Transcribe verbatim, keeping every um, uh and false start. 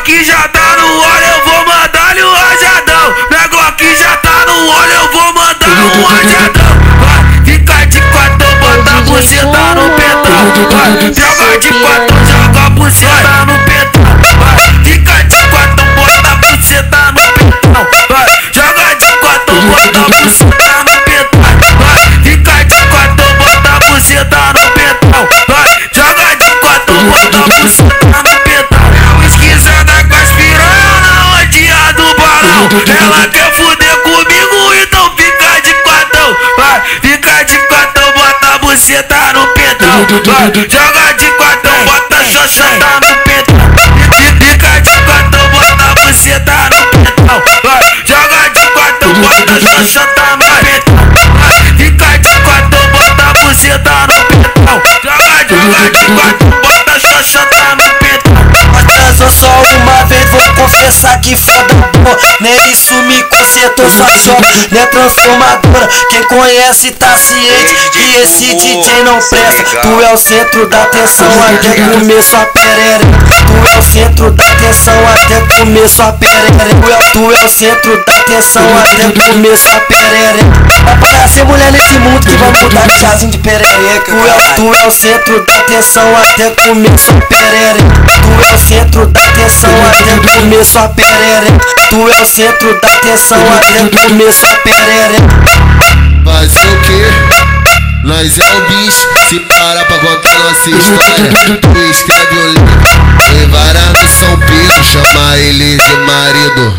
Glock já tá no olho, eu vou mandar-lhe um rajadão. Minha Glock já tá no olho, eu vou mandar um rajadão. Vai, fica de quatro, bota a buceta no pedal. Vai, joga de quatro, joga a buceta no pedal. Vai, fica de quatro, bota a buceta no pedal. Vai, joga de quatro, bota a buceta no pedal. Vai, fica de quatro, bota a buceta no pedal. Vai, joga de quatro, bota a buceta no pedal. É o esquisada com as piranha na ondinha do balão. Ela quer fuder comigo, então fica de quatro. Vai, fica de quatro, bota a buceta no pedal. Vai, joga de quatro, bota a xoxota no pedal. Fica de quatro, bota a buceta no pedal. Vai, joga de quatro, bota a xoxota no pedal. Vai, fica de quatro, bota a buceta no pedal. Joga, joga de quatro, bota a xoxota no pedal. Mas transou só uma vez, vou confessar que foda boa. Nem isso me consertou, sua joga, né transformadora. Quem conhece tá ciente que esse D J não presta. Tu é o centro da atenção até comer sua perere. Tu é o centro da atenção até comer sua perere. Tu é, tu é o centro da atenção até comer sua perere. É pra nascer mulher nesse mundo que vamos mudar de chazinho de perereca. Tu é, tu é o centro da atenção até comer sua perere. Tu é o centro da atenção até comer sua perere. Tu é o centro da atenção até comer sua perere. Fazer o quê? Nós é o bicho, se parar pra contar nossa história. Tu escreve o livro, levar no São Pedro, chama ele de marido.